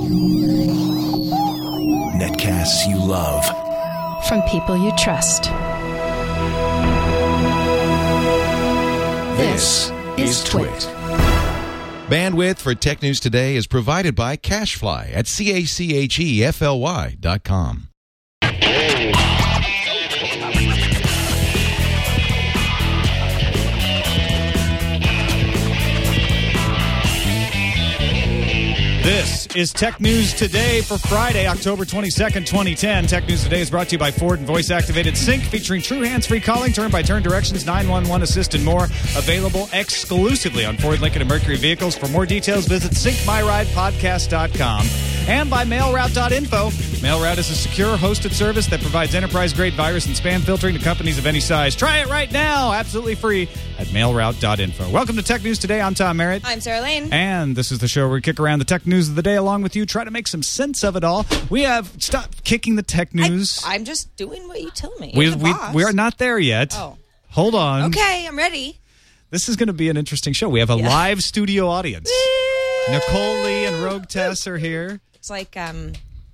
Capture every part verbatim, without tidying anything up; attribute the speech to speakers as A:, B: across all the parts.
A: Netcasts you love.
B: From people you trust.
A: This is Twit.
C: Bandwidth for Tech News Today is provided by CacheFly at C A C H E F L Y dot com.
D: This is Tech News Today for Friday, October twenty-second, twenty ten. Tech News Today is brought to you by Ford and voice-activated Sync, featuring true hands-free calling, turn-by-turn directions, nine one one assist, and more. Available exclusively on Ford, Lincoln, and Mercury vehicles. For more details, visit sync my ride podcast dot com. And by mailroute dot info. MailRoute is a secure hosted service that provides enterprise-grade virus and spam filtering to companies of any size. Try it right now, absolutely free, at mailroute dot info. Welcome to Tech News Today. I'm Tom Merritt.
E: I'm Sarah Lane.
D: And this is the show where we kick around the tech news of the day along with you, try to make some sense of it all. We have stopped kicking the tech news.
E: I, I'm just doing what you tell me.
D: We,
E: You're the
D: we,
E: boss.
D: we are not there yet.
E: Oh.
D: Hold on.
E: Okay, I'm ready.
D: This is going to be an interesting show. We have a
E: Yeah.
D: live studio audience. Nicole Lee and Rogue Tess are here.
E: It's like, um,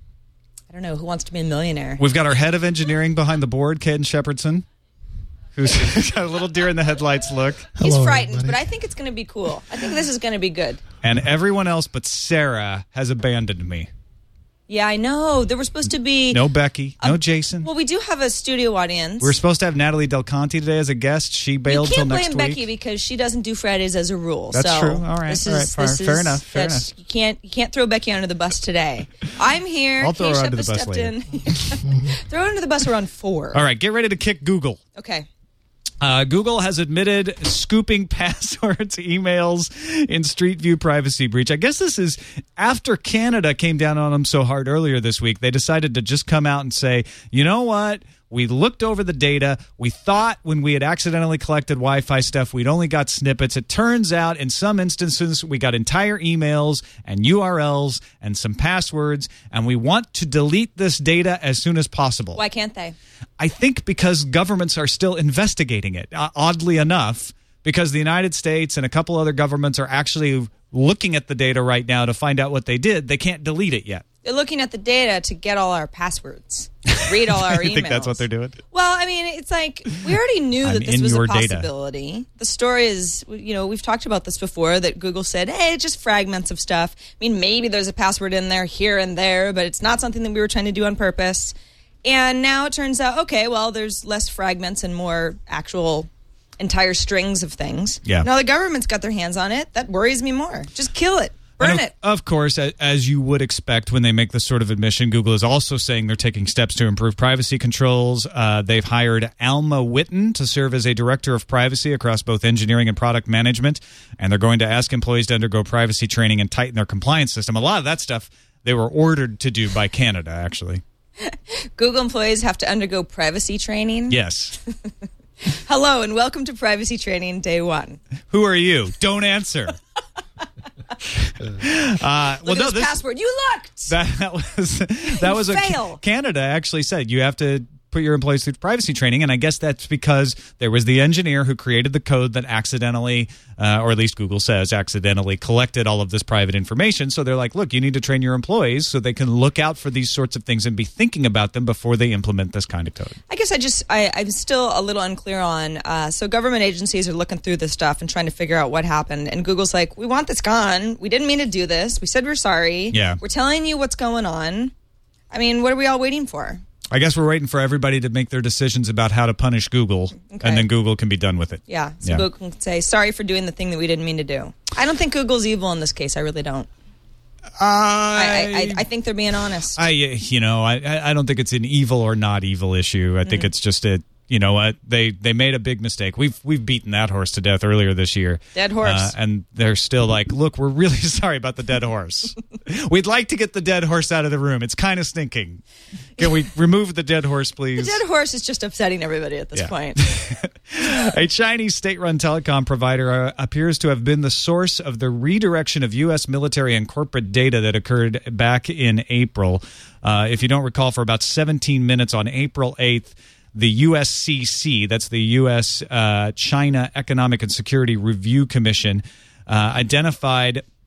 E: I don't know, Who Wants to Be a Millionaire?
D: We've got our head of engineering behind the board, Caden Shepardson, who's got a little deer in the headlights look.
E: He's
F: Hello,
E: frightened,
F: everybody.
E: but I think it's going to be cool. I think this is going to be good.
D: And everyone else but Sarah has abandoned me.
E: Yeah, I know. There were supposed to be...
D: No Becky, no
E: Um,
D: Jason.
E: Well, we do have a studio audience.
D: We were supposed to have Natalie Del Conte today as a guest. She
E: you
D: bailed till
E: can't
D: next
E: blame
D: week.
E: Becky because she doesn't do Fridays as a rule.
D: That's
E: so
D: true. All right,
E: This
D: all right,
E: is,
D: fair-
E: this
D: fair
E: is-
D: enough, fair
E: that's-
D: enough.
E: You can't, you can't throw Becky under the bus today. I'm here.
D: I'll throw her
E: K-Shep
D: under the
E: has
D: bus
E: stepped
D: later.
E: in. Throw her under the bus around four.
D: All right, get ready to kick Google.
E: Okay.
D: Uh, Google has admitted scooping passwords, emails in Street View privacy breach. I guess this is after Canada came down on them so hard earlier this week. They decided to just come out and say, you know what? We looked over the data. We thought when we had accidentally collected Wi-Fi stuff, we'd only got snippets. It turns out in some instances, we got entire emails and U R Ls and some passwords, and we want to delete this data as soon as possible.
E: Why can't they?
D: I think because governments are still investigating it, uh, oddly enough, because the United States and a couple other governments are actually looking at the data right now to find out what they did. They can't delete it yet.
E: They're looking at the data to get all our passwords, read all our emails.
D: I think that's what they're doing.
E: Well, I mean, it's like we already knew
D: I'm
E: that this
D: in
E: was
D: your
E: a
D: data.
E: possibility. The story is, you know, we've talked about this before, that Google said, hey, just fragments of stuff. I mean, maybe there's a password in there here and there, but it's not something that we were trying to do on purpose. And now it turns out, okay, well, there's less fragments and more actual entire strings of things.
D: Yeah.
E: Now the government's got their hands on it. That worries me more. Just kill it. Burn
D: And of,
E: it.
D: Of course, a- as you would expect when they make this sort of admission, Google is also saying they're taking steps to improve privacy controls. Uh, they've hired Alma Witten to serve as a director of privacy across both engineering and product management, and they're going to ask employees to undergo privacy training and tighten their compliance system. A lot of that stuff they were ordered to do by Canada, actually.
E: Google employees have to undergo privacy training.
D: Yes.
E: Hello and welcome to privacy training day one.
D: Who are you? Don't answer. uh,
E: Look
D: well,
E: at
D: no,
E: this,
D: this,
E: password. You looked.
D: that was that was what
E: Fail.
D: Canada actually said. You have to put your employees through privacy training, and I guess that's because there was the engineer who created the code that accidentally, uh, or at least Google says, accidentally collected all of this private information. So they're like, look, you need to train your employees so they can look out for these sorts of things and be thinking about them before they implement this kind of code.
E: I guess I just I, I'm still a little unclear on. Uh, so government agencies are looking through this stuff and trying to figure out what happened. And Google's like, we want this gone. We didn't mean to do this. We said we're sorry.
D: Yeah.
E: We're telling you what's going on. I mean, what are we all waiting for?
D: I guess we're waiting for everybody to make their decisions about how to punish Google,
E: Okay.
D: and then Google can be done with it.
E: Yeah. So
D: Yeah.
E: Google can say sorry for doing the thing that we didn't mean to do. I don't think Google's evil in this case. I really don't. I, I, I think they're being honest.
D: I, you know, I, I don't think it's an evil or not evil issue. I think
E: Mm.
D: it's just a, you know what, they they made a big mistake. We've we've beaten that horse to death earlier this year.
E: Dead horse.
D: Uh, and they're still like, look, we're really sorry about the dead horse. We'd like to get the dead horse out of the room. It's kind of stinking. Can we remove the dead horse,
E: the
D: please?
E: dead horse is just upsetting everybody at this
D: Yeah.
E: point.
D: A Chinese state-run telecom provider uh, appears to have been the source of the redirection of U S military and corporate data that occurred back in April. Uh, if you don't recall, for about seventeen minutes on April eighth, the U S C C, that's the U S Uh, China Economic and Security Review Commission, uh, identified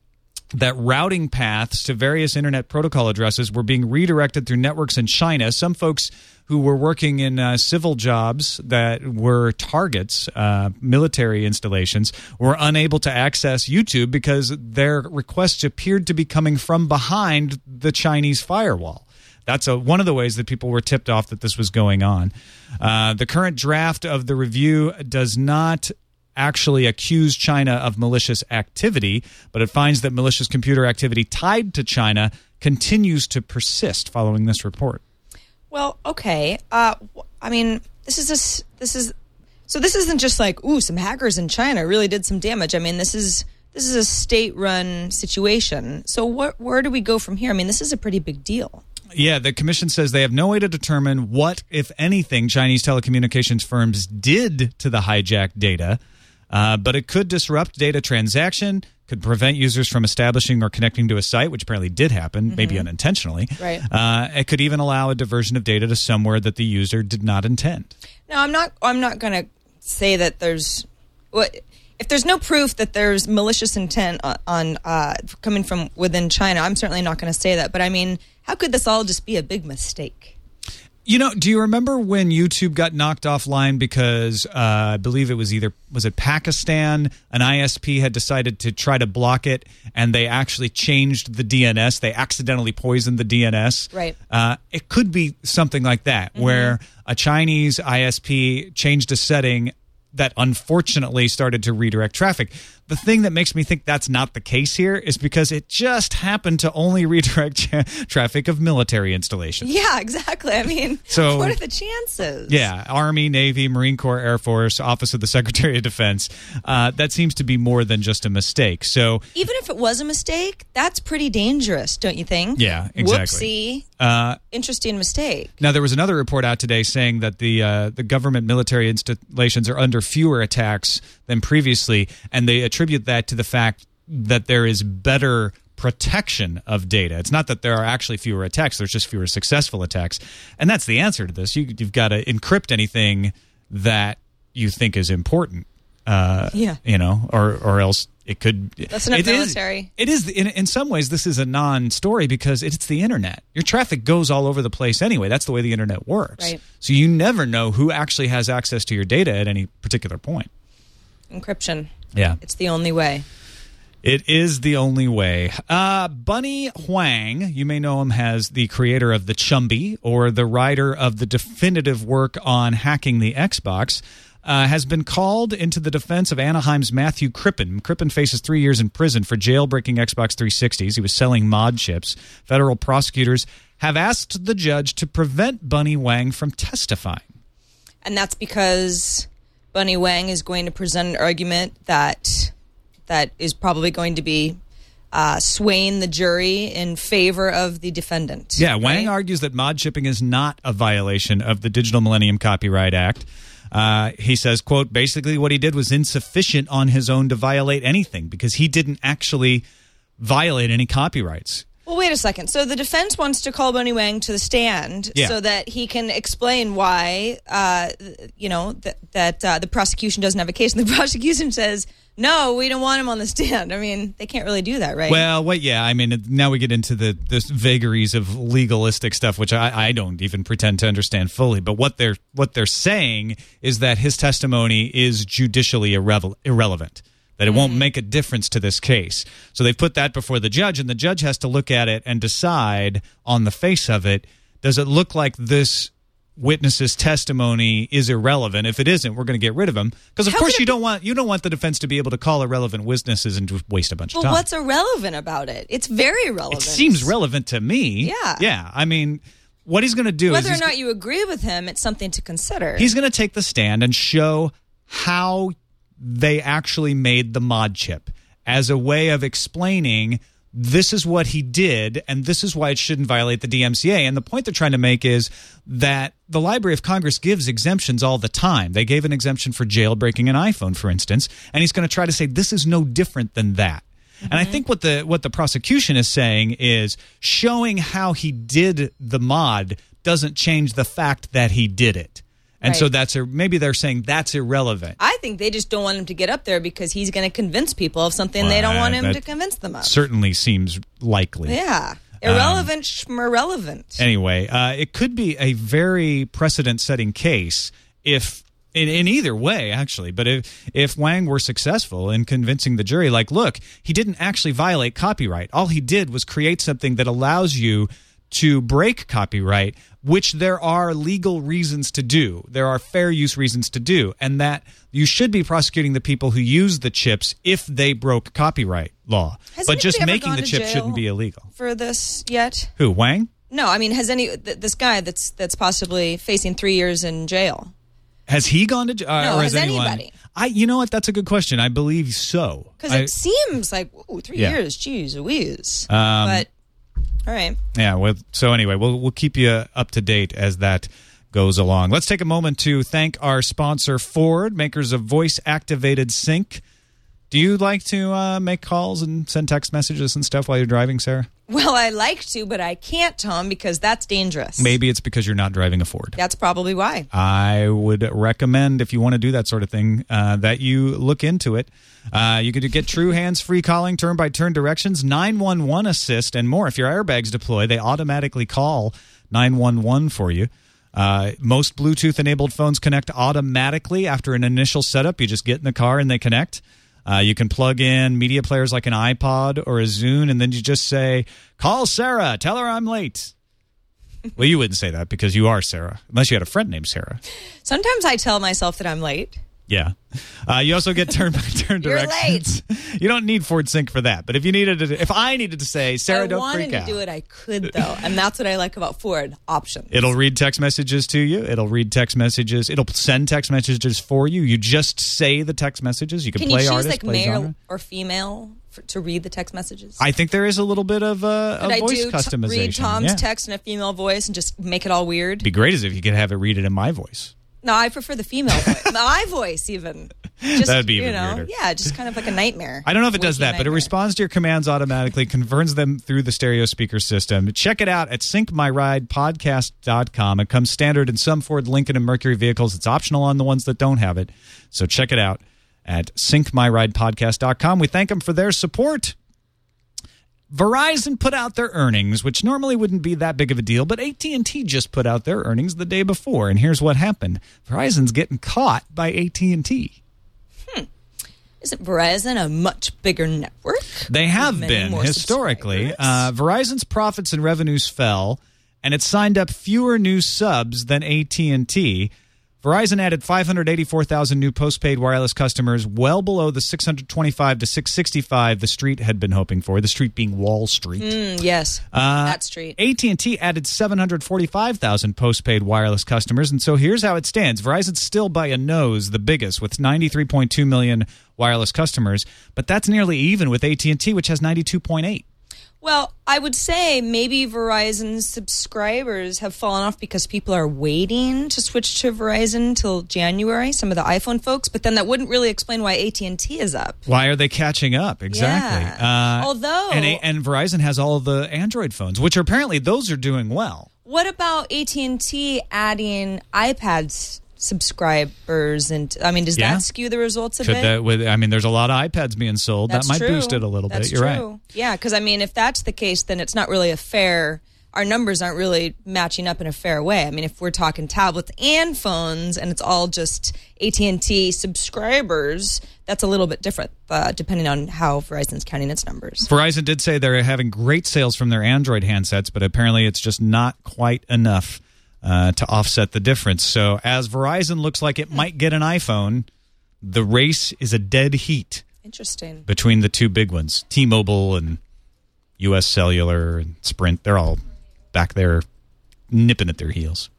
D: that routing paths to various internet protocol addresses were being redirected through networks in China. Some folks who were working in uh, civil jobs that were targets, uh, military installations, were unable to access YouTube because their requests appeared to be coming from behind the Chinese firewall. That's a, one of the ways that people were tipped off that this was going on. Uh, the current draft of the review does not actually accuse China of malicious activity, but it finds that malicious computer activity tied to China continues to persist following this report.
E: Well, okay. Uh, I mean, this is a, this is so this isn't just like, ooh, some hackers in China really did some damage. I mean, this is this is a state-run situation. So what, where do we go from here? I mean, this is a pretty big deal.
D: Yeah, the commission says they have no way to determine what, if anything, Chinese telecommunications firms did to the hijacked data. Uh, but it could disrupt data transaction, could prevent users from establishing or connecting to a site, which apparently did happen, mm-hmm. maybe unintentionally.
E: Right.
D: Uh, it could even allow a diversion of data to somewhere that the user did not intend.
E: No, I'm not. I'm not going to say that there's. What if there's no proof that there's malicious intent on, on uh, coming from within China? I'm certainly not going to say that. But I mean, how could this all just be a big mistake?
D: You know, do you remember when YouTube got knocked offline because uh, I believe it was either, was it Pakistan? An I S P had decided to try to block it, and they actually changed the D N S. They accidentally poisoned the D N S.
E: Right.
D: Uh, it could be something like that, mm-hmm. where a Chinese I S P changed a setting that unfortunately started to redirect traffic. The thing that makes me think that's not the case here is because it just happened to only redirect tra- traffic of military installations.
E: Yeah, exactly. I mean, so, what are the chances?
D: Yeah, Army, Navy, Marine Corps, Air Force, Office of the Secretary of Defense. Uh, that seems to be more than just a mistake. So
E: even if it was a mistake, that's pretty dangerous, don't you think?
D: Yeah, exactly.
E: Whoopsie. Uh, Interesting mistake.
D: Now, there was another report out today saying that the uh, the government military installations are under fewer attacks than previously, and they attribute that to the fact that there is better protection of data. It's not that there are actually fewer attacks, there's just fewer successful attacks. And that's the answer to this. You, you've got to encrypt anything that you think is important. Uh,
E: yeah.
D: You know, or, or else it could...
E: That's enough
D: it
E: military.
D: Is, it is, in, in some ways, this is a non-story because it's the internet. Your traffic goes all over the place anyway. That's the way the internet works.
E: Right.
D: So you never know who actually has access to your data at any particular point.
E: Encryption.
D: Yeah.
E: It's the only way.
D: It is the only way. Uh, Bunny Huang, you may know him as the creator of the Chumby or the writer of the definitive work on hacking the Xbox, uh, has been called into the defense of Anaheim's Matthew Crippen. Crippen faces three years in prison for jailbreaking Xbox three sixties. He was selling mod chips. Federal prosecutors have asked the judge to prevent Bunny Huang from testifying.
E: And that's because Bunny Huang is going to present an argument that that is probably going to be uh, swaying the jury in favor of the defendant.
D: Yeah,
E: right?
D: Wang argues that mod chipping is not a violation of the Digital Millennium Copyright Act. Uh, he says, quote, basically what he did was insufficient on his own to violate anything because he didn't actually violate any copyrights.
E: Well, wait a second. So the defense wants to call Bunny Huang to the stand
D: yeah.
E: so that he can explain why, uh, you know, th- that uh, the prosecution doesn't have a case. And the prosecution says, no, we don't want him on the stand. I mean, they can't really do that, right?
D: Well, wait, yeah. I mean, now we get into the, the vagaries of legalistic stuff, which I, I don't even pretend to understand fully. But what they're what they're saying is that his testimony is judicially irrevel- irrelevant. That it won't make a difference to this case. So they've put that before the judge, and the judge has to look at it and decide on the face of it, does it look like this witness's testimony is irrelevant? If it isn't, we're going to get rid of him. Because, of
E: How
D: course, you
E: be-
D: don't want you don't want the defense to be able to call irrelevant witnesses and just waste a bunch
E: well,
D: of time.
E: what's irrelevant about it? It's very relevant.
D: It seems relevant to me.
E: Yeah.
D: Yeah. I mean, what he's going to do
E: Whether
D: is...
E: or not you agree with him, it's something to consider.
D: He's going to take the stand and show how they actually made the mod chip as a way of explaining this is what he did and this is why it shouldn't violate the D M C A. And the point they're trying to make is that the Library of Congress gives exemptions all the time. They gave an exemption for jailbreaking an iPhone, for instance, and he's going to try to say this is no different than that. Mm-hmm. And I think what the what the prosecution is saying is showing how he did the mod doesn't change the fact that he did it. And
E: Right.
D: so that's a, maybe they're saying that's irrelevant.
E: I think they just don't want him to get up there because he's going to convince people of something
D: Well,
E: they don't want him
D: that
E: to convince them of.
D: Certainly seems likely.
E: Yeah. Irrelevant, schmirrelevant.
D: Anyway, uh, it could be a very precedent-setting case if, in, in either way, actually, but if, if Wang were successful in convincing the jury, like, look, he didn't actually violate copyright. All he did was create something that allows you to break copyright, which there are legal reasons to do. There are fair use reasons to do, and that you should be prosecuting the people who use the chips if they broke copyright law.
E: Has
D: but just
E: anybody ever
D: making
E: gone
D: the
E: to
D: chip
E: jail
D: shouldn't be illegal.
E: For this yet?
D: Who, Wang?
E: No, I mean, has any th- this guy that's that's possibly facing three years in jail?
D: Has he gone to jail? Uh,
E: No,
D: or
E: has
D: anyone?
E: anybody?
D: I, you know what? That's a good question. I believe so.
E: Because
D: I-
E: it seems like ooh, three
D: Yeah.
E: years. Jeez, Louise.
D: Um,
E: but all right.
D: Yeah. Well, so anyway, we'll we'll keep you up to date as that goes along. Let's take a moment to thank our sponsor, Ford, makers of voice-activated sync. Do you like to uh, make calls and send text messages and stuff while you're driving, Sarah?
E: Well, I like to, but I can't, Tom, because that's dangerous.
D: Maybe it's because you're not driving a Ford.
E: That's probably why.
D: I would recommend, if you want to do that sort of thing, uh, that you look into it. Uh, you could get true hands-free calling, turn-by-turn directions, nine one one assist, and more. If your airbags deploy, they automatically call nine one one for you. Uh, most Bluetooth-enabled phones connect automatically after an initial setup. You just get in the car and they connect. Uh, you can plug in media players like an iPod or a Zune, and then you just say, call Sarah, tell her I'm late. Well, you wouldn't say that because you are Sarah, unless you had a friend named Sarah.
E: Sometimes I tell myself that I'm late.
D: Yeah. Uh, you also get turn-by-turn
E: You're
D: directions. You don't need Ford Sync for that. But if you needed to, if I needed to say, Sarah,
E: I
D: don't
E: wanted
D: freak
E: to
D: out.
E: do it. I could, though. And that's what I like about Ford. Options.
D: It'll read text messages to you. It'll read text messages. It'll send text messages for you. You just say the text messages. You can,
E: Can
D: play
E: you choose
D: artist,
E: like
D: play
E: male
D: genre.
E: or female for, to read the text messages?
D: I think there is a little bit of uh,
E: Could
D: a
E: I
D: voice
E: do t-
D: customization.
E: read Tom's
D: yeah.
E: text in a female voice and just make it all weird?
D: It'd be great as if you could have it read it in my voice.
E: No, I prefer the female voice. My voice, even. Just,
D: That'd be
E: you
D: even
E: know,
D: weirder.
E: Yeah, just kind of like a nightmare.
D: I don't know if it does
E: Waking
D: that, but it
E: nightmare.
D: responds to your commands automatically, converts them through the stereo speaker system. Check it out at sync my ride podcast dot com. It comes standard in some Ford, Lincoln, and Mercury vehicles. It's optional on the ones that don't have it. So check it out at sync my ride podcast dot com. We thank them for their support. Verizon put out their earnings, which normally wouldn't be that big of a deal, but A T and T just put out their earnings the day before, and here's what happened. Verizon's getting caught by A T and T.
E: Isn't Verizon a much bigger network?
D: They have
E: with many
D: been,
E: more
D: historically.
E: subscribers?
D: Uh, Verizon's profits and revenues fell, and it signed up fewer new subs than A T and T. Verizon added five hundred eighty-four thousand new postpaid wireless customers, well below the six hundred twenty-five to six hundred sixty-five the Street had been hoping for, the Street being Wall Street.
E: Mm, yes,
D: Uh,
E: that street.
D: A T and T added seven hundred forty-five thousand postpaid wireless customers, and so here's how it stands. Verizon's still by a nose the biggest with ninety-three point two million wireless customers, but that's nearly even with A T and T, which has ninety-two point eight.
E: Well, I would say maybe Verizon's subscribers have fallen off because people are waiting to switch to Verizon till January, some of the iPhone folks, but then that wouldn't really explain why A T and T is up.
D: Why are they catching up? Exactly.
E: Yeah.
D: Uh,
E: Although-
D: and, A- and Verizon has all of the Android phones, which are apparently those are doing well.
E: What about A T and T adding iPads subscribers? And I mean, does
D: Yeah.
E: that skew the results a
D: Could
E: bit?
D: that with? I mean, there's a lot of iPads being sold.
E: That's
D: that might
E: true.
D: boost it a little
E: That's
D: bit. You're
E: true.
D: right.
E: Yeah, because I mean, if that's the case, then it's not really a fair. Our numbers aren't really matching up in a fair way. I mean, if we're talking tablets and phones, and it's all just A T and T subscribers, that's a little bit different, uh, depending on how Verizon's counting its numbers.
D: Verizon did say they're having great sales from their Android handsets, but apparently it's just not quite enough uh, to offset the difference. So as Verizon looks like it might get an iPhone, the race is a dead heat
E: Interesting.
D: between the two big ones, T-Mobile and U S Cellular and Sprint. They're all back there nipping at their heels.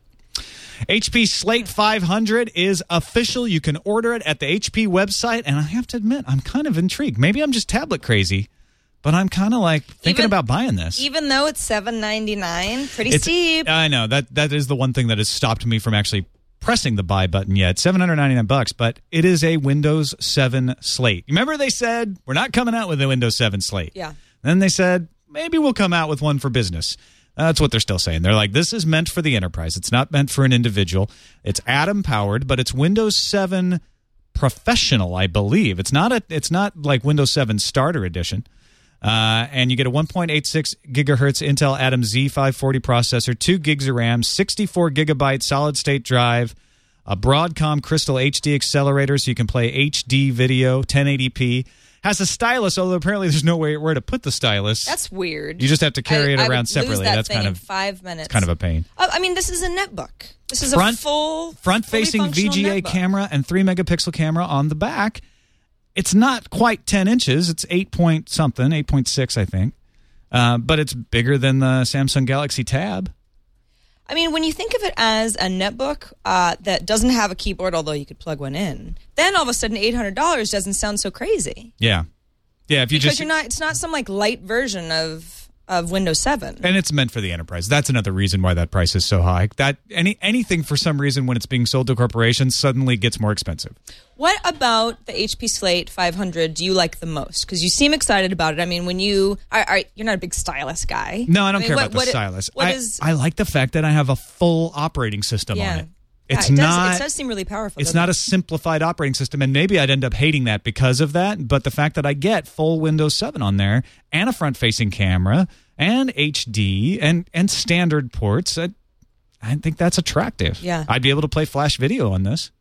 D: H P Slate five hundred is official. You can order it at the H P website, and I have to admit, I'm kind of intrigued. Maybe I'm just tablet crazy, but I'm kind of like thinking
E: Even-
D: about buying this.
E: Even though it's seven ninety-nine, pretty
D: It's-
E: steep.
D: I know that that is the one thing that has stopped me from actually pressing the buy button yet. seven hundred ninety-nine bucks, but it is a Windows seven Slate. Remember they said we're not coming out with a Windows seven Slate.
E: Yeah.
D: Then they said maybe we'll come out with one for business. That's what they're still saying. They're like, this is meant for the enterprise. It's not meant for an individual. It's Atom powered, but it's Windows seven Professional, I believe. It's not a. It's not like Windows seven Starter Edition. Uh, and you get a one point eight six gigahertz Intel Atom Z five forty processor, two gigs of RAM, sixty-four gigabyte solid state drive, a Broadcom Crystal H D accelerator so you can play H D video, ten eighty p. Has a stylus, although apparently there's no way where to put the stylus.
E: That's weird.
D: You just have to carry
E: I,
D: it around
E: I would
D: separately.
E: Lose that
D: That's
E: thing
D: kind
E: in
D: of
E: five minutes.
D: It's kind of a pain.
E: Oh, I mean, this is a netbook. This is
D: front,
E: a full
D: front-facing V G A
E: netbook.
D: camera and three megapixel camera on the back. It's not quite ten inches. It's eight point something, eight point six, I think. Uh, but it's bigger than the Samsung Galaxy Tab.
E: I mean, when you think of it as a netbook uh, that doesn't have a keyboard, although you could plug one in, then all of a sudden eight hundred dollars doesn't sound so crazy.
D: Yeah. Yeah, if you
E: because
D: just
E: you're not, it's not some like light version of of Windows seven.
D: And it's meant for the enterprise. That's another reason why that price is so high. That any anything for some reason when it's being sold to corporations suddenly gets more expensive.
E: What about the H P Slate five hundred do you like the most? Because you seem excited about it. I mean, when you are, are you're not a big stylus guy.
D: No, I don't
E: I mean,
D: care
E: what,
D: about the
E: what
D: stylus.
E: What
D: I,
E: is,
D: I like the fact that I have a full operating system
E: yeah.
D: on it. It's
E: yeah, it
D: not.
E: Does, it does seem really powerful.
D: It's not
E: it?
D: a simplified operating system, and maybe I'd end up hating that because of that. But the fact that I get full Windows seven on there and a front-facing camera and H D and and standard ports, I, I think that's attractive.
E: Yeah,
D: I'd be able to play Flash video on this.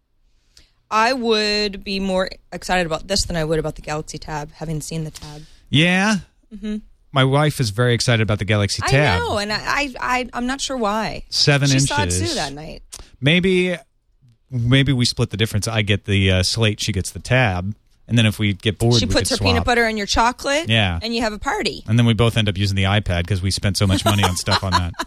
E: I would be more excited about this than I would about the Galaxy Tab, having seen the Tab.
D: Yeah.
E: Mm-hmm.
D: My wife is very excited about the Galaxy Tab.
E: I know, and I, I, I I'm not sure why.
D: Seven
E: she
D: inches.
E: She saw it too that night.
D: Maybe, maybe we split the difference. I get the uh, Slate, she gets the Tab, and then if we get bored,
E: she
D: we
E: puts
D: could
E: her
D: swap.
E: peanut butter in your chocolate.
D: Yeah,
E: and you have a party.
D: And then we both end up using the iPad because we spent so much money on stuff on that.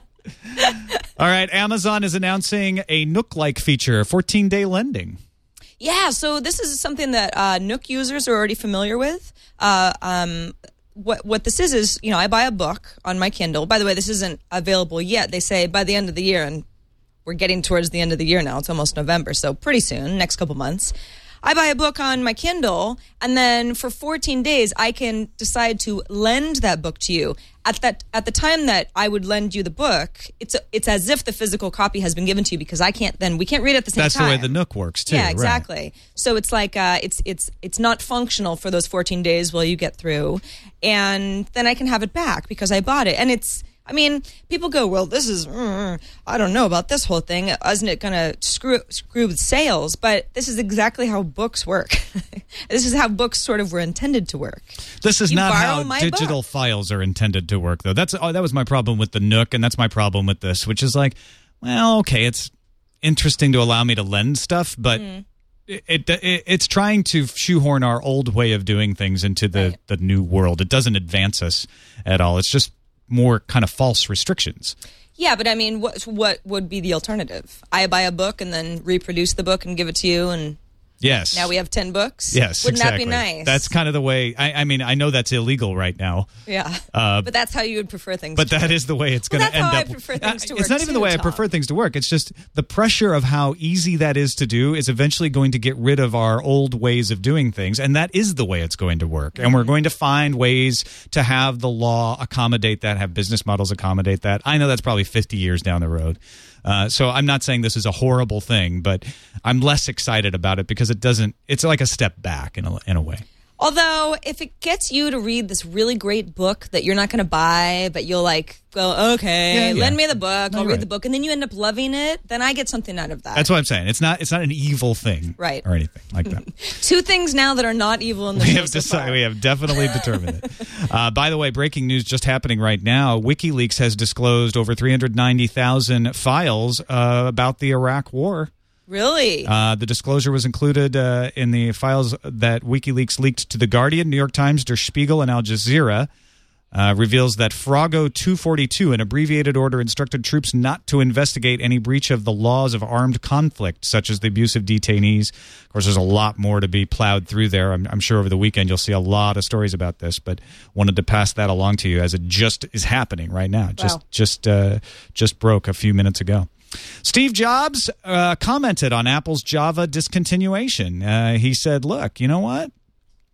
D: All right, Amazon is announcing a Nook-like feature, fourteen-day lending.
E: Yeah, so this is something that uh, Nook users are already familiar with. Uh, um, what what this is is, you know, I buy a book on my Kindle. By the way, this isn't available yet. They say by the end of the year, and we're getting towards the end of the year now. It's almost November, so pretty soon, next couple months. I buy a book on my Kindle, and then for fourteen days, I can decide to lend that book to you. At that, at the time that I would lend you the book, it's a, it's as if the physical copy has been given to you because I can't then we can't read it at the same
D: That's
E: time.
D: That's the way the Nook works too.
E: Yeah, exactly.
D: Right.
E: So it's like uh, it's it's it's not functional for those fourteen days while you get through, and then I can have it back because I bought it, and it's. I mean, people go, well, this is, mm, I don't know about this whole thing. Isn't it going to screw screw with sales? But this is exactly how books work. This is how books sort of were intended to work.
D: This is
E: you
D: not
E: borrow
D: how
E: my
D: digital
E: book.
D: files are intended to work, though. That's oh, that was my problem with the Nook, and that's my problem with this, which is like, well, okay, it's interesting to allow me to lend stuff, but mm. it, it, it it's trying to shoehorn our old way of doing things into the,
E: right.
D: the new world. It doesn't advance us at all. It's just more kind of false restrictions.
E: Yeah, but I mean, what what would be the alternative? I buy a book and then reproduce the book and give it to you, and
D: yes,
E: now we have ten books.
D: Yes,
E: wouldn't
D: exactly.
E: that be nice?
D: That's kind of the way. I, I mean, I know that's illegal right now.
E: Yeah,
D: uh,
E: but that's how you would prefer things.
D: But
E: to
D: that
E: work.
D: is the way it's
E: well,
D: going to end
E: how
D: up.
E: I prefer things to
D: uh,
E: work
D: it's not even
E: too,
D: the way
E: Tom.
D: I prefer things to work. It's just the pressure of how easy that is to do is eventually going to get rid of our old ways of doing things, and that is the way it's going to work. Mm-hmm. And we're going to find ways to have the law accommodate that, have business models accommodate that. I know that's probably fifty years down the road. Uh, so I'm not saying this is a horrible thing, but I'm less excited about it because it doesn't. It's like a step back in a, in a way.
E: Although, if it gets you to read this really great book that you're not going to buy, but you'll like go, okay,
D: yeah, yeah.
E: lend me the book,
D: No,
E: I'll read
D: right.
E: the book, and then you end up loving it, then I get something out of that.
D: That's what I'm saying. It's not. It's not an evil thing,
E: right,
D: or anything like that.
E: Two things now that are not evil in the
D: we
E: show
D: have
E: so
D: decided.
E: far.
D: We have definitely determined it. Uh, by the way, breaking news just happening right now. WikiLeaks has disclosed over three hundred ninety thousand files uh, about the Iraq War.
E: Really?
D: Uh, the disclosure was included uh, in the files that WikiLeaks leaked to The Guardian, New York Times, Der Spiegel, and Al Jazeera. Uh, reveals that Frago two forty-two, an abbreviated order, instructed troops not to investigate any breach of the laws of armed conflict, such as the abuse of detainees. Of course, there's a lot more to be plowed through there. I'm, I'm sure over the weekend you'll see a lot of stories about this, but wanted to pass that along to you as it just is happening right now. Just,
E: wow.
D: just, uh, just broke a few minutes ago. Steve Jobs uh, commented on Apple's Java discontinuation. Uh, he said, look, you know what?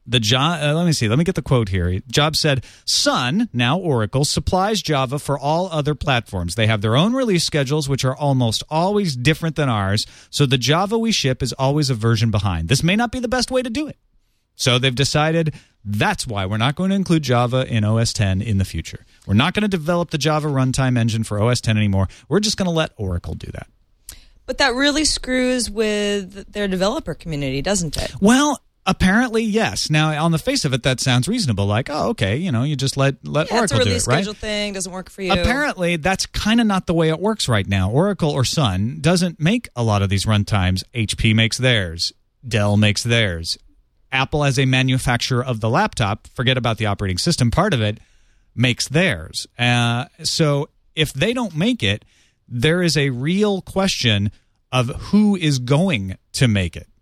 D: The job, uh, let me see, let me get the quote here. Jobs said, Sun, now Oracle, supplies Java for all other platforms. They have their own release schedules, which are almost always different than ours, so the Java we ship is always a version behind. This may not be the best way to do it. So they've decided that's why we're not going to include Java in O S ten in the future. We're not going to develop the Java runtime engine for O S ten anymore. We're just going to let Oracle do that.
E: But that really screws with their developer community, doesn't it?
D: Well, apparently, yes. Now, on the face of it, that sounds reasonable. Like, oh, okay, you know, you just let, let
E: yeah,
D: Oracle do it, right?
E: it's a release schedule thing. Doesn't work for you.
D: Apparently, that's kind of not the way it works right now. Oracle or Sun doesn't make a lot of these runtimes. H P makes theirs. Dell makes theirs. Apple, as a manufacturer of the laptop, forget about the operating system part of it, makes theirs. Uh, so if they don't make it, there is a real question of who is going to make it.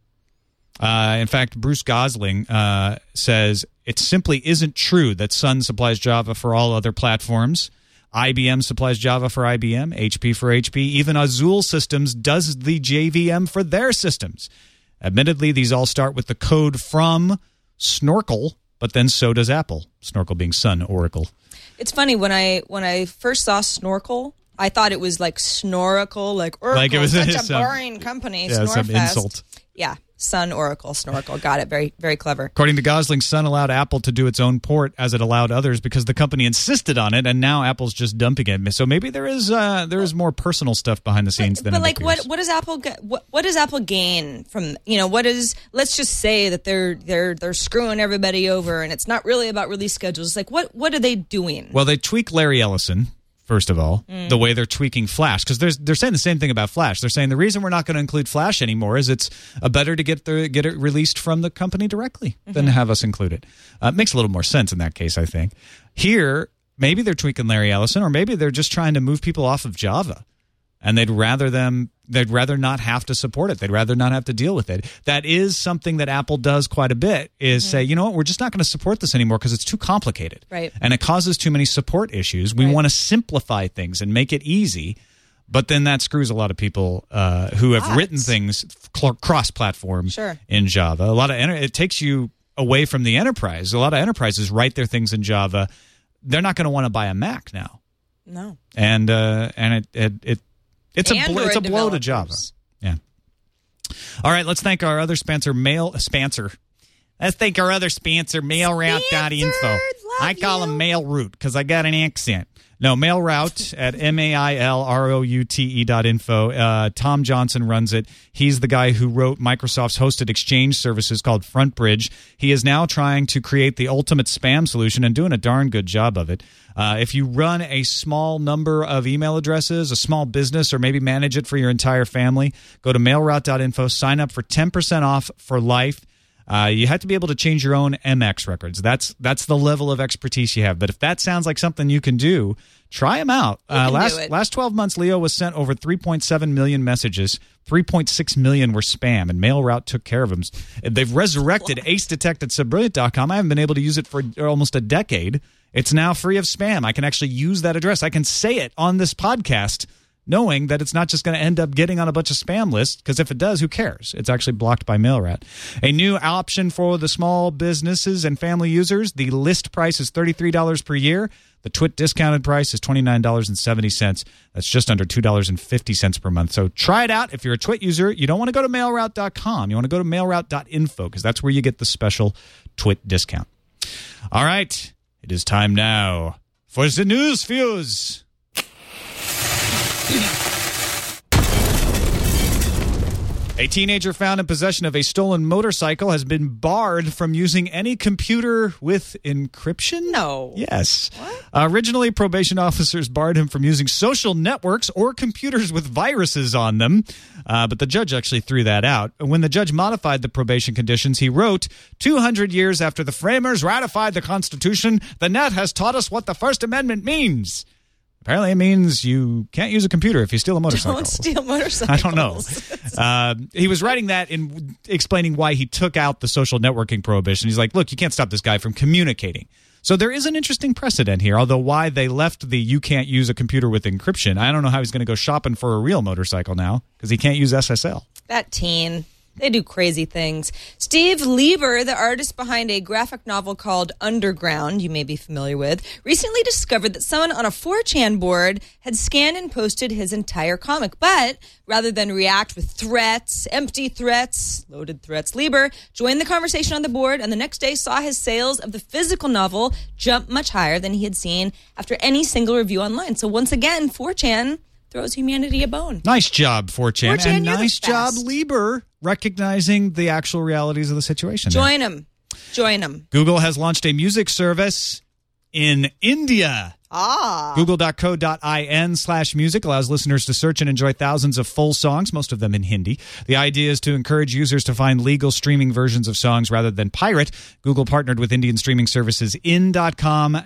D: Uh, in fact, Bruce Gosling uh, says it simply isn't true that Sun supplies Java for all other platforms. I B M supplies Java for I B M, H P for H P. Even Azul Systems does the J V M for their systems. Admittedly, these all start with the code from Snorkel, but then so does Apple. Snorkel being Sun Oracle.
E: It's funny, when I when I first saw Snorkel, I thought it was like Snorkel, like Oracle,
D: like it was
E: such a
D: some,
E: boring company.
D: Yeah, some insult.
E: Yeah, Sun Oracle, Snorkel. Got it. Very, very clever.
D: According to Gosling, Sun allowed Apple to do its own port as it allowed others because the company insisted on it, and now Apple's just dumping it. So maybe there is uh, there is more personal stuff behind the scenes
E: but,
D: than
E: but
D: it
E: like
D: appears.
E: what what does Apple get, what what does Apple gain from, you know, what is, let's just say that they're they're they're screwing everybody over and it's not really about release schedules. Like what what are they doing?
D: Well, they tweak Larry Ellison. First of all, mm. the way they're tweaking Flash, because they're saying the same thing about Flash. They're saying the reason we're not going to include Flash anymore is it's uh, better to get the get it released from the company directly mm-hmm. than to have us include it. Uh, it makes a little more sense in that case, I think. Here, maybe they're tweaking Larry Ellison, or maybe they're just trying to move people off of Java, and they'd rather them they'd rather not have to support it. They'd rather not have to deal with it. That is something that Apple does quite a bit, is mm-hmm. say, you know what, we're just not going to support this anymore because it's too complicated.
E: Right.
D: And it causes too many support issues. We right. want to simplify things and make it easy, but then that screws a lot of people uh, who have Lots. written things cl- cross-platform
E: sure.
D: in Java. A lot of enter- It takes you away from the enterprise. A lot of enterprises write their things in Java. They're not going to want to buy a Mac now.
E: No.
D: And uh, and it it, it it's a bl- it's a blow to Java. Yeah. All right, let's thank our other sponsor, Mail Spencer. Let's thank our other sponsor, mailroute dot info. I call him MailRoute because I got an accent. No, MailRoute at M A I L R O U T E dot info. Uh, Tom Johnson runs it. He's the guy who wrote Microsoft's hosted exchange services called FrontBridge. He is now trying to create the ultimate spam solution and doing a darn good job of it. Uh, if you run a small number of email addresses, a small business, or maybe manage it for your entire family, go to mailroute dot info, sign up for ten percent off for life. Uh, you have to be able to change your own M X records. That's that's the level of expertise you have. But if that sounds like something you can do, try them out. Uh, last last twelve months, Leo was sent over three point seven million messages. three point six million were spam, and MailRoute took care of them. They've resurrected Ace Detect at Subbrilliant dot com. I haven't been able to use it for almost a decade. It's now free of spam. I can actually use that address. I can say it on this podcast, knowing that it's not just going to end up getting on a bunch of spam lists, because if it does, who cares? It's actually blocked by MailRoute. A new option for the small businesses and family users. The list price is thirty-three dollars per year. The Twit discounted price is twenty-nine dollars and seventy cents. That's just under two dollars and fifty cents per month. So try it out. If you're a Twit user, you don't want to go to mailroute dot com. You want to go to mailroute dot info, because that's where you get the special Twit discount. All right. It is time now for the News Fuse. A teenager found in possession of a stolen motorcycle has been barred from using any computer with encryption?
E: No.
D: Yes.
E: What?
D: Uh, originally, probation officers barred him from using social networks or computers with viruses on them, uh, but the judge actually threw that out. When the judge modified the probation conditions, he wrote, two hundred years after the framers ratified the Constitution, the net has taught us what the First Amendment means. Apparently it means you can't use a computer if you steal a motorcycle.
E: Don't steal motorcycles.
D: I don't know. Uh, he was writing that in explaining why he took out the social networking prohibition. He's like, look, you can't stop this guy from communicating. So there is an interesting precedent here, although why they left the you can't use a computer with encryption, I don't know how he's going to go shopping for a real motorcycle now because he can't use S S L.
E: That teen. They do crazy things. Steve Lieber, the artist behind a graphic novel called Underground, you may be familiar with, recently discovered that someone on a four chan board had scanned and posted his entire comic. But rather than react with threats, empty threats, loaded threats, Lieber joined the conversation on the board and the next day saw his sales of the physical novel jump much higher than he had seen after any single review online. So once again, four chan throws humanity a bone.
D: Nice job, four chan.
E: four chan,
D: and
E: you're the
D: nice job,
E: best.
D: Lieber, recognizing the actual realities of the situation.
E: Join him. Join him.
D: Google has launched a music service in India.
E: Ah.
D: Google.co.in slash music allows listeners to search and enjoy thousands of full songs, most of them in Hindi. The idea is to encourage users to find legal streaming versions of songs rather than pirate. Google partnered with Indian streaming services in dot com,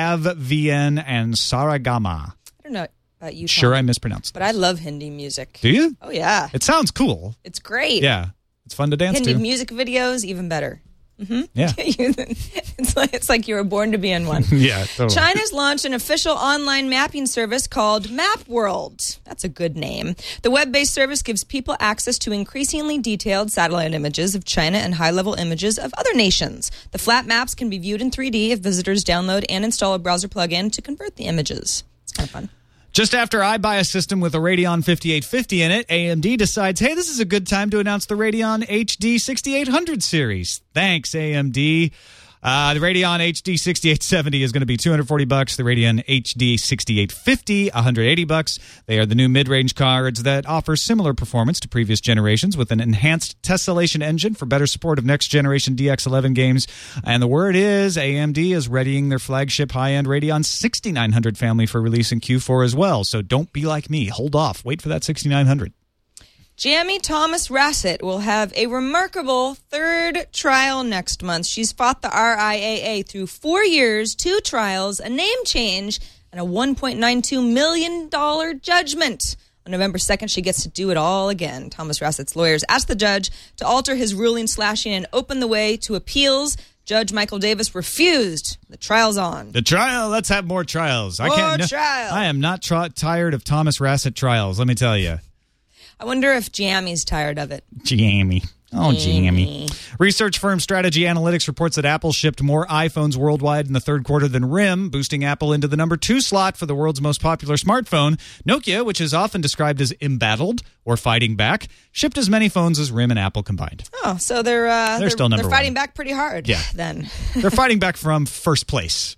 D: SavVN, and Saragama.
E: I don't know about you, Tom,
D: Sure, I mispronounced
E: but I love Hindi music.
D: Do you?
E: Oh, yeah.
D: It sounds cool.
E: It's great.
D: Yeah. It's fun to dance
E: Hindi
D: to.
E: music videos, even better.
D: Yeah.
E: it's, like, it's like you were born to be in one.
D: Yeah, totally.
E: China's launched an official online mapping service called Map World. That's a good name. The web-based service gives people access to increasingly detailed satellite images of China and high-level images of other nations. The flat maps can be viewed in three D if visitors download and install a browser plugin to convert the images. It's kind of fun.
D: Just after I buy a system with a Radeon fifty-eight fifty in it, A M D decides, hey, this is a good time to announce the Radeon H D sixty-eight hundred series. Thanks, A M D. Uh, the Radeon H D sixty-eight seventy is going to be two hundred forty bucks. The Radeon H D sixty-eight fifty, one hundred eighty bucks. They are the new mid-range cards that offer similar performance to previous generations with an enhanced tessellation engine for better support of next-generation D X eleven games. And the word is A M D is readying their flagship high-end Radeon sixty-nine hundred family for release in Q four as well. So don't be like me. Hold off. Wait for that sixty-nine hundred.
E: Jamie Thomas Rassett will have a remarkable third trial next month. She's fought the R I A A through four years, two trials, a name change, and a one point nine two million dollars judgment. On November second, she gets to do it all again. Thomas Rassett's lawyers asked the judge to alter his ruling, slashing and open the way to appeals. Judge Michael Davis refused. The trial's on.
D: The trial? Let's have more trials. I
E: More
D: can't. No,
E: trial.
D: I am not tra- tired of Thomas Rassett trials, let me tell you.
E: I wonder if Jamie's tired of it.
D: Jamie. Oh,
E: Jamie.
D: Jamie. Research firm Strategy Analytics reports that Apple shipped more iPhones worldwide in the third quarter than R I M, boosting Apple into the number two slot for the world's most popular smartphone. Nokia, which is often described as embattled or fighting back, shipped as many phones as R I M and Apple combined.
E: Oh, so they're uh,
D: They're
E: they're,
D: still number
E: they're fighting
D: one.
E: back pretty hard.
D: Yeah.
E: Then
D: They're fighting back from first place.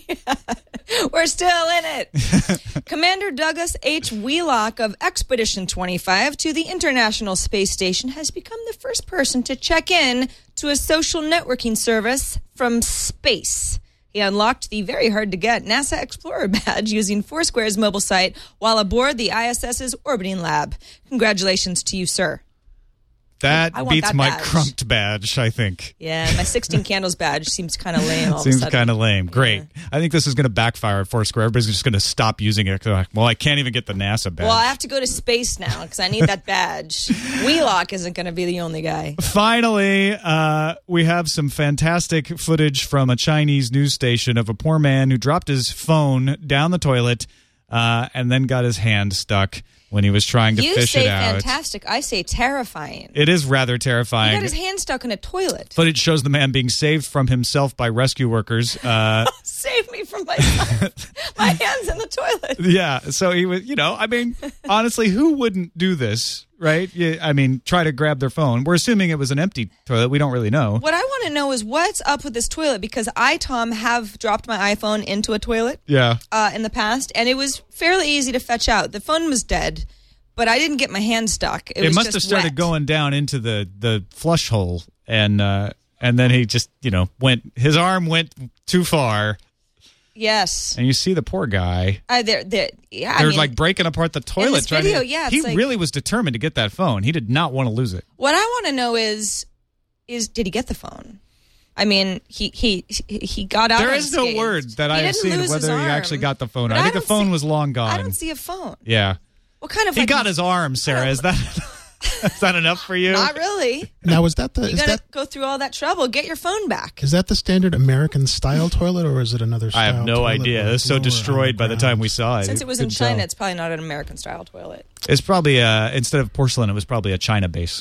E: we're still in it. Commander Douglas H. Wheelock of Expedition twenty-five to the International Space Station has become the first person to check in to a social networking service from space. He unlocked the very hard-to-get NASA Explorer badge using Foursquare's mobile site while aboard the I S S's orbiting lab. Congratulations to you, sir.
D: That
E: I want
D: beats
E: that
D: my
E: badge.
D: crumped badge, I think.
E: Yeah, my sixteen candles badge seems kind of lame all
D: Seems
E: of a sudden.
D: kind of lame. Great. I think this is going to backfire at Foursquare. Everybody's just going to stop using it. They're like, well, I can't even get the NASA badge.
E: Well, I have to go to space now because I need that badge. Wheelock isn't going to be the only guy.
D: Finally, uh, we have some fantastic footage from a Chinese news station of a poor man who dropped his phone down the toilet uh, and then got his hand stuck when he was trying to
E: You
D: fish
E: say
D: it out.
E: fantastic. I say terrifying.
D: It is rather
E: He
D: terrifying.
E: got his hand stuck in a toilet.
D: Footage shows the man being saved from himself by rescue workers. Uh,
E: Save me from myself. My hand's in the toilet.
D: yeah, so he was, you know, I mean, honestly, who wouldn't do this, right? You, I mean, try to grab their phone. We're assuming it was an empty toilet. We don't really know.
E: What I want to know is what's up with this toilet because I, Tom, have dropped my iPhone into a toilet
D: Yeah.
E: uh, in the past, and it was fairly easy to fetch out. The phone was dead, but I didn't get my hand stuck. It,
D: It
E: was
D: must
E: just
D: have started
E: wet.
D: going down into the, the flush hole, and uh, and then he just, you know, went, his arm went too far,
E: Yes.
D: and you see the poor guy.
E: Uh, they're, they're, yeah, I
D: They're
E: mean,
D: like breaking apart the toilet.
E: this
D: trying
E: video,
D: to,
E: yeah, it's
D: he
E: like-
D: really was determined to get that phone. He did not want to lose it.
E: what I want to know is, is did he get the phone? I mean, he he he got out.
D: There is
E: unscathed.
D: no word that
E: He
D: I have
E: didn't
D: seen of
E: lose his
D: whether he
E: arm,
D: actually got the phone.
E: but
D: I think the
E: don't
D: phone
E: see-
D: was long gone.
E: I don't see a phone.
D: Yeah.
E: What kind of
D: He
E: like,
D: got his arm, Sarah. Is that is that enough for you?
E: Not really.
F: Now, is that the
E: You
F: is
E: got to
F: that
E: go through all that trouble. Get your phone back.
F: is that the standard American style toilet, or is it another
D: I
F: style?
D: have no
F: toilet
D: idea.
F: where
D: It was
F: it's
D: so
F: lower
D: destroyed
F: on
D: by the
F: ground?
D: time we saw it.
E: Since it was in
D: Couldn't
E: China,
D: tell.
E: it's probably not an American style toilet.
D: It's probably uh instead of porcelain, it was probably a China base.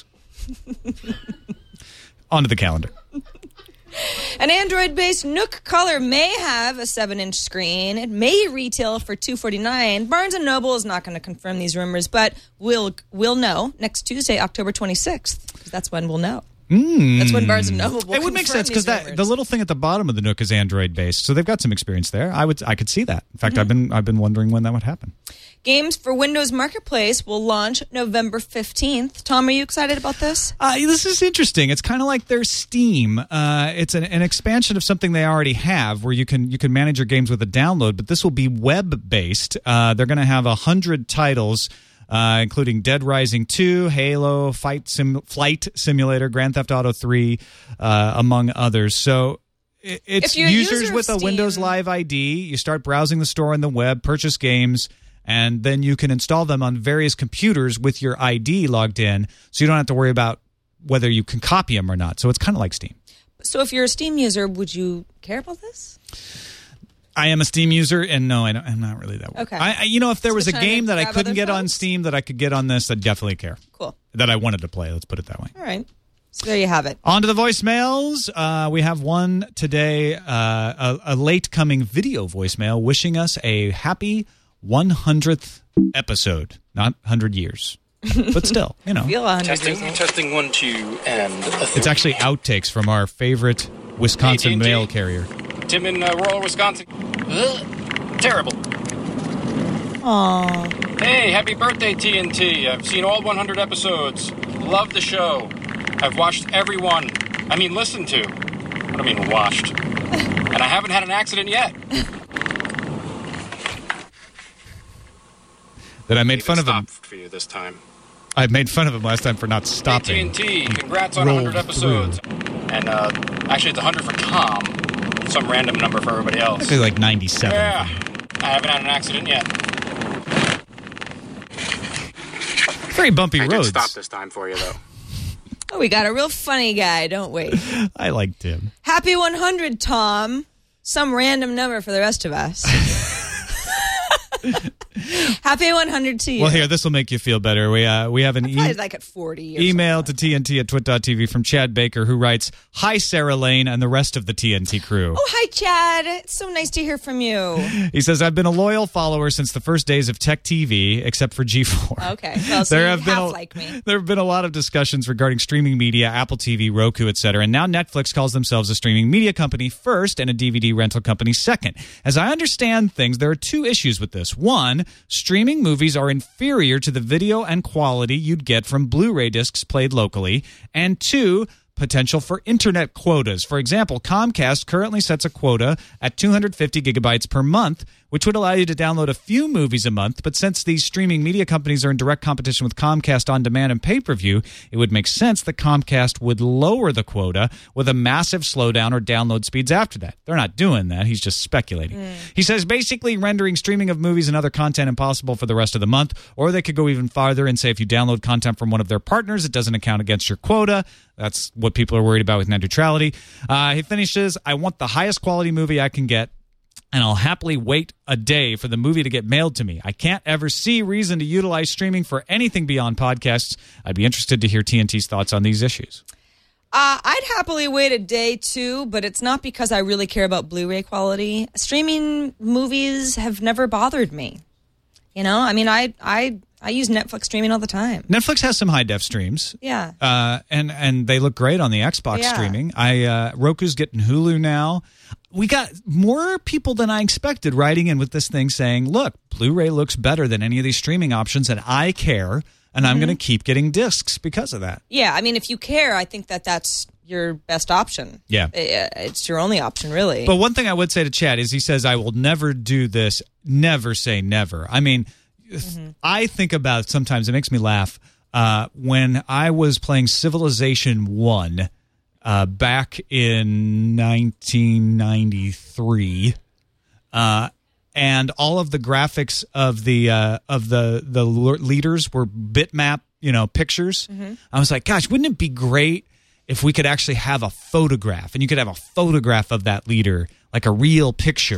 D: On to the calendar.
E: An Android-based Nook Color may have a seven-inch screen. It may retail for two hundred forty-nine dollars. Barnes and Noble is not going to confirm these rumors, but we'll we'll know next Tuesday, October twenty-sixth, because that's when we'll know.
D: Mm.
E: That's when Barnes and Noble will
D: It would make
E: confirm
D: sense because
E: these
D: that
E: rumors.
D: the little thing at the bottom of the Nook is Android-based, so they've got some experience there. I would I could see that. In fact,
E: Mm-hmm.
D: I've been I've been wondering when that would happen.
E: Games for Windows Marketplace will launch November fifteenth. Tom, are you excited about this?
D: Uh, this is interesting. It's kind of like their Steam. Uh, it's an, an expansion of something they already have, where you can you can manage your games with a download. But this will be web based. Uh, they're going to have a hundred titles, uh, including Dead Rising two, Halo, Fight Sim- Flight Simulator, Grand Theft Auto three, uh, among others. So it, it's
E: If you're a
D: users
E: user of
D: with a
E: Steam-
D: Windows Live I D. You start browsing the store on the web, purchase games. And then you can install them on various computers with your I D logged in, so you don't have to worry about whether you can copy them or not. So it's kind of like Steam.
E: So if you're a Steam user, would you care about this?
D: I am a Steam user, and no, I don't, I'm not really that way.
E: Okay.
D: I, I, you know, if there
E: So
D: was a
E: trying to
D: game that I
E: grab
D: couldn't
E: other
D: get on
E: folks?
D: Steam that I could get on this, I'd definitely care.
E: Cool.
D: That I wanted to play. Let's put it that way.
E: All right. So there you have it.
D: On to the voicemails. Uh, we have one today, uh, a, a late coming video voicemail wishing us a happy one hundredth episode. Not one hundred years, but still, you know.
E: Feel one hundred
G: Testing,
E: years old.
G: testing one, two, and a three.
D: It's actually outtakes from our favorite Wisconsin
G: Hey, T N T.
D: mail carrier.
G: Tim in uh, rural Wisconsin. Ugh, terrible.
E: Aww.
G: Hey, happy birthday, T N T. I've seen all one hundred episodes. Love the show. I've watched every one. I mean, listened to. I don't mean watched. And I haven't had an accident yet.
D: That I made fun of him.
G: Stopped for you this time.
D: I made fun of him last time for not
G: Hey,
D: stopping.
G: T N T, congrats on
D: Rolled
G: one hundred episodes. And uh, actually, it's one hundred for Tom. Some random number for everybody else.
D: Actually, like ninety-seven.
G: Yeah, I haven't had an accident yet.
D: Very bumpy
G: I did
D: roads.
G: stop this time for you, though.
E: Oh, we got a real funny guy, don't we?
D: I liked him.
E: Happy one hundred, Tom. Some random number for the rest of us. Happy one hundred to you.
D: Well, here, this will make you feel better. We uh, we have an
E: Probably
D: e-
E: like at forty. Or
D: email
E: something.
D: to T N T at twit dot T V from Chad Baker, who writes, "Hi, Sarah Lane and the rest of the T N T crew."
E: Oh, hi, Chad. It's so nice to hear from you.
D: He says, "I've been a loyal follower since the first days of Tech T V, except for G four.
E: Okay. Well, so
D: there
E: you
D: have been
E: half
D: a,
E: like me.
D: there have been a lot of discussions regarding streaming media, Apple T V, Roku, et cetera. And now Netflix calls themselves a streaming media company first and a D V D rental company second. As I understand things, there are two issues with this. One, streaming movies are inferior to the video and quality you'd get from Blu-ray discs played locally. And two, potential for internet quotas. For example, Comcast currently sets a quota at two hundred fifty gigabytes per month, which would allow you to download a few movies a month. But since these streaming media companies are in direct competition with Comcast On Demand and pay-per-view, it would make sense that Comcast would lower the quota with a massive slowdown or download speeds after that. They're not doing that. He's just speculating. Mm. He says basically rendering streaming of movies and other content impossible for the rest of the month, or they could go even farther and say if you download content from one of their partners, it doesn't account against your quota. That's what people are worried about with net neutrality. Uh, he finishes, I want the highest quality movie I can get, and I'll happily wait a day for the movie to get mailed to me. I can't ever see reason to utilize streaming for anything beyond podcasts. I'd be interested to hear T N T's thoughts on these issues.
E: Uh, I'd happily wait a day, too, but it's not because I really care about Blu-ray quality. Streaming movies have never bothered me. You know, I mean, I I I use Netflix streaming all the time.
D: Netflix has some high-def streams.
E: Yeah.
D: Uh, and, and they look great on the Xbox
E: Yeah.
D: streaming. I uh, Roku's getting Hulu now. We got more people than I expected writing in with this thing saying, look, Blu-ray looks better than any of these streaming options, and I care, and I'm
E: Mm-hmm.
D: going to keep getting discs because of that.
E: Yeah, I mean, if you care, I think that that's your best option.
D: Yeah.
E: I- It's your only option, really.
D: But one thing I would say to Chad is he says, I will never do this. Never say never. I mean,
E: Mm-hmm.
D: I think about sometimes, it makes me laugh, uh, when I was playing Civilization one uh, back in nineteen ninety-three, uh, and all of the graphics of the uh, of the the leaders were bitmap, you know, pictures.
E: Mm-hmm.
D: I was like, gosh, wouldn't it be great if we could actually have a photograph, and you could have a photograph of that leader, like a real picture.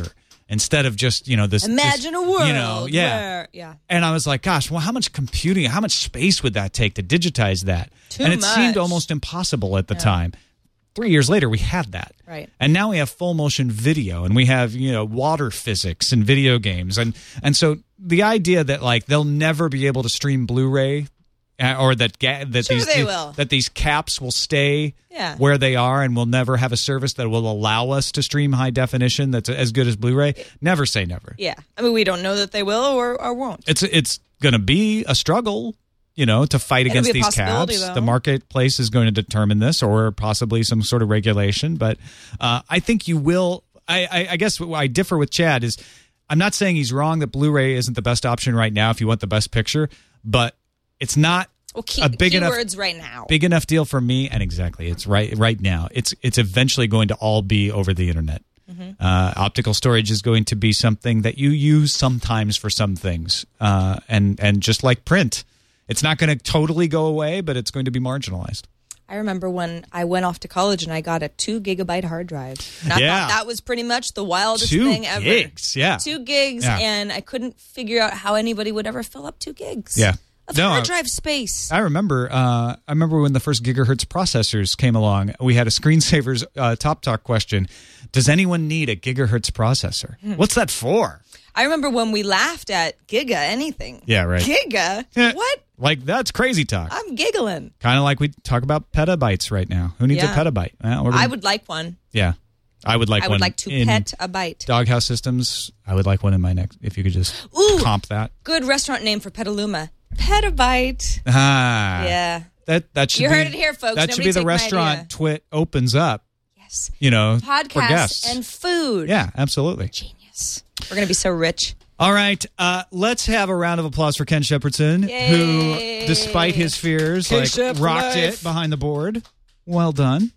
D: instead of just, you know, this.
E: Imagine
D: this,
E: a world.
D: You know, yeah.
E: Where, yeah.
D: And I was like, gosh, well, how much computing, how much space would that take to digitize that?
E: Too
D: and it
E: much.
D: seemed almost impossible at the yeah. time. Three years later, we had that.
E: Right.
D: And now we have full motion video, and we have, you know, water physics and video games. And, and so the idea that, like, they'll never be able to stream Blu-ray Uh, or that ga- that
E: sure
D: these
E: they
D: th-
E: will.
D: that these caps will stay
E: yeah.
D: where they are, and we'll never have a service that will allow us to stream high definition that's as good as Blu-ray. Never say never.
E: Yeah, I mean, we don't know that they will or, or won't.
D: It's it's going to be a struggle, you know, to fight
E: It'll
D: against
E: be a
D: these caps.
E: though.
D: The marketplace is going to determine this, or possibly some sort of regulation. But uh, I think you will. I, I, I guess I differ with Chad. Is I'm not saying he's wrong that Blu-ray isn't the best option right now if you want the best picture, but it's not.
E: Well, key,
D: a big
E: keywords
D: enough,
E: right now.
D: Big enough deal for me, and exactly, it's right right now. It's it's eventually going to all be over the internet. Mm-hmm. Uh, optical storage is going to be something that you use sometimes for some things, uh, and and just like print, it's not going to totally go away, but it's going to be marginalized.
E: I remember when I went off to college and I got a two gigabyte hard drive. And I
D: yeah.
E: thought that was pretty much the wildest
D: two
E: thing ever.
D: gigs, yeah,
E: two gigs,
D: yeah.
E: and I couldn't figure out how anybody would ever fill up two gigs.
D: Yeah.
E: Of
D: no,
E: hard drive space.
D: I remember. Uh, I remember when the first gigahertz processors came along. We had a Screensavers uh, Top Talk question: does anyone need a gigahertz processor? Hmm. What's that for?
E: I remember when we laughed at giga anything.
D: Yeah, right.
E: Giga?
D: Yeah.
E: What?
D: Like, that's crazy talk.
E: I'm giggling.
D: Kind of like we talk about petabytes right now. Who needs
E: yeah.
D: a petabyte? Well, we're gonna,
E: I would like one.
D: Yeah. I would like
E: I
D: one.
E: would like to
D: in
E: pet a bite.
D: Doghouse Systems, I would like one in my next, if you could just
E: Ooh,
D: comp that.
E: Good restaurant name for Petaluma. Petabyte.
D: Ah.
E: Yeah.
D: That, that should
E: you
D: be,
E: heard it here, folks.
D: That
E: Nobody
D: should be the
E: take my
D: restaurant
E: idea.
D: Twit opens up.
E: Yes.
D: You know,
E: podcasts
D: for guests.
E: and food.
D: Yeah, absolutely.
E: Genius. We're going to be so rich.
D: All right, uh, let's have a round of applause for Ken Shepardson,
E: Yay.
D: who, despite his fears,
E: Ken
D: like
E: Shep
D: rocked
E: life.
D: it behind the board. Well done.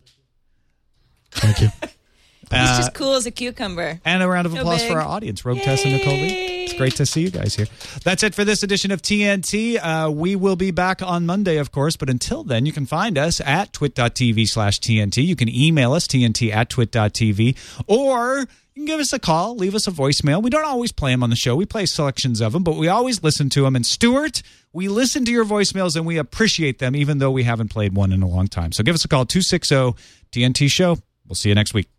F: Thank you.
E: He's
D: Uh,
E: just cool as a cucumber.
D: And a round of
E: So
D: applause
E: big.
D: for our audience, Rogue Tess and Nicole Lee. It's great to see you guys here. That's it for this edition of T N T. Uh, we will be back on Monday, of course, but until then, you can find us at twit.tv slash TNT. You can email us, TNT at twit.tv, or you can give us a call, leave us a voicemail. We don't always play them on the show. We play selections of them, but we always listen to them. And Stuart, we listen to your voicemails, and we appreciate them, even though we haven't played one in a long time. So give us a call, two six zero T N T show. We'll see you next week.